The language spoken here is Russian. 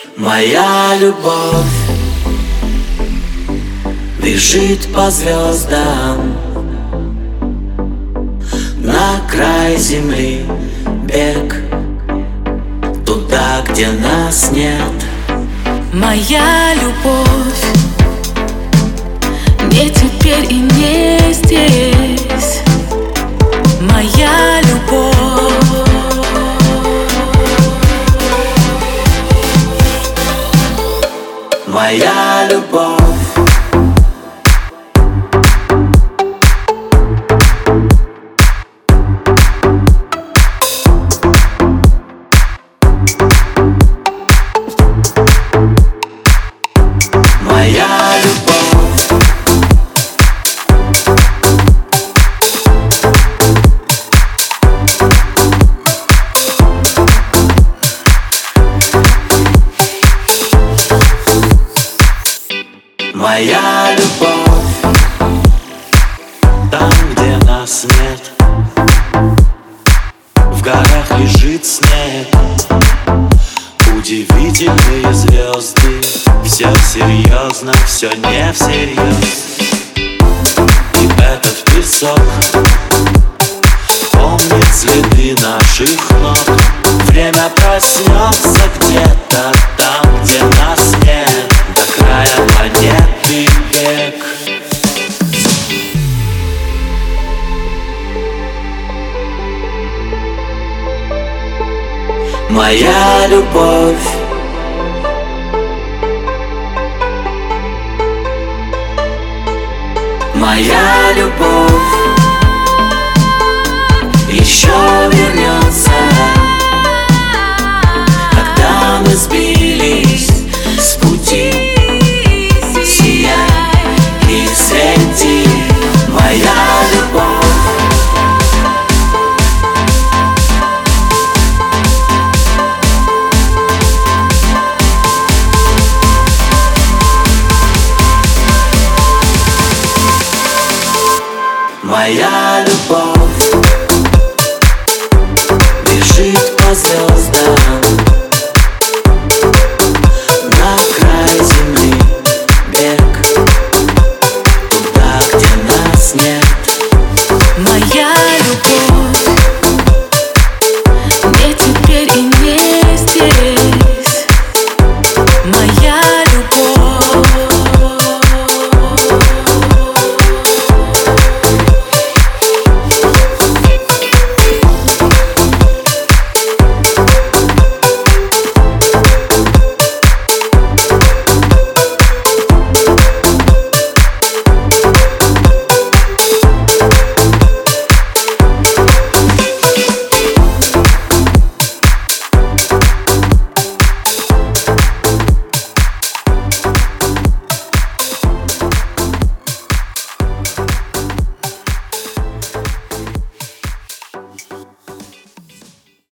Моя любовь бежит по звездам, на край земли бег, туда, где нас нет. Моя любовь не теперь и не здесь. Моя любовь. Моя любовь. Моя любовь. Моя любовь. Там, где нас нет, в горах лежит снег. Удивительные звезды, все серьезно, все не всерьез. И этот песок помнит следы наших ног. Время проснется где-то там, где нас нет, до края планеты бег. Моя любовь. Моя любовь еще вернется, когда мы сбились.